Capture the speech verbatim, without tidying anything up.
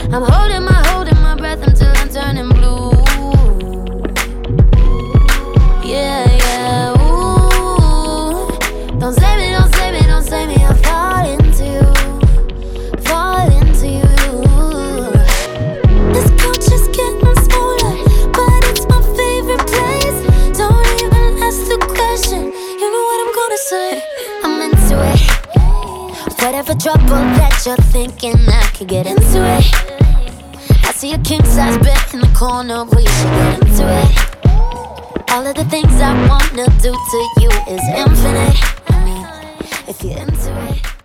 I'm holding my, holding my breath until I'm turning blue. Yeah, yeah, ooh. Don't save me, don't save me, don't save me. I'll fall into you, fall into you. This couch is getting smaller, but it's my favorite place. Don't even ask the question, you know what I'm gonna say. I'm into it. Whatever trouble that you're thinking, I could get into it. I see a king-size bed in the corner, we should get into it. All of the things I wanna do to you is infinite. I mean, if you're into it.